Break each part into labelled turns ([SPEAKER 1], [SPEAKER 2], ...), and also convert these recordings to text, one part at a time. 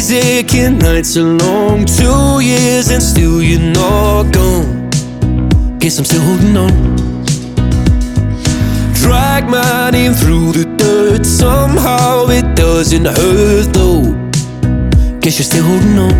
[SPEAKER 1] Days aching, nights are long, 2 years and still you're not gone. Guess I'm still holding on. Drag my name through the dirt, somehow it doesn't hurt though. Guess you're still holding on.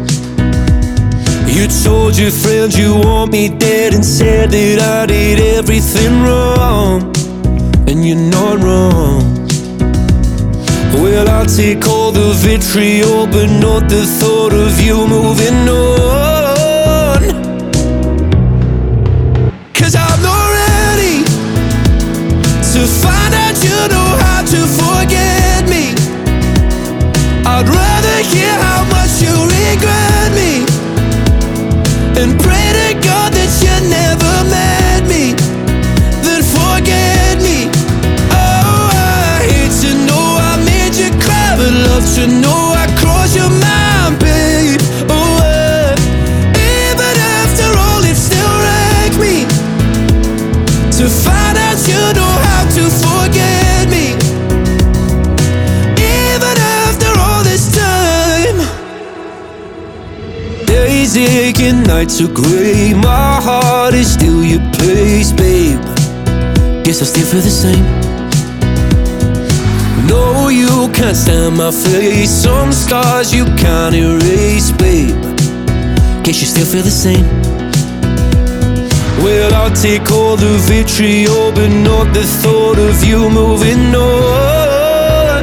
[SPEAKER 1] You told your friends you want me dead and said that I did everything wrong, and you're not wrong. Well, I'll take all the vitriol, but not the thought of you moving on. 'Cause I'm not ready to find out you know how to forget me. I'd rather hear how much you regret me and pray to God that you never met me, then forget me. Oh, I hate to know I made you cry, but love to know I crossed your mind, babe. Oh, even after all, it still wrecked me to find out you know how to forget me. Even after all this time. Days aching, nights are grey, my heart is still your place, babe. Guess I still feel the same. No, you can't stand my face, some scars you can't erase, babe. Guess you still feel the same. Well, I'll take all the vitriol, but not the thought of you moving on.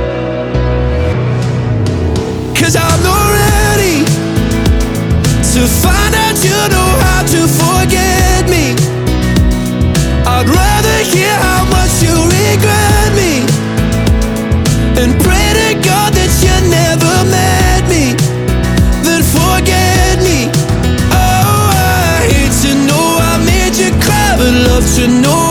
[SPEAKER 1] 'Cause I'm not ready to find out you know how to forget me. I'd rather hear how much you regret me and pray to God that you never met me, then forget me. Oh, I hate to know I made you cry, but love to know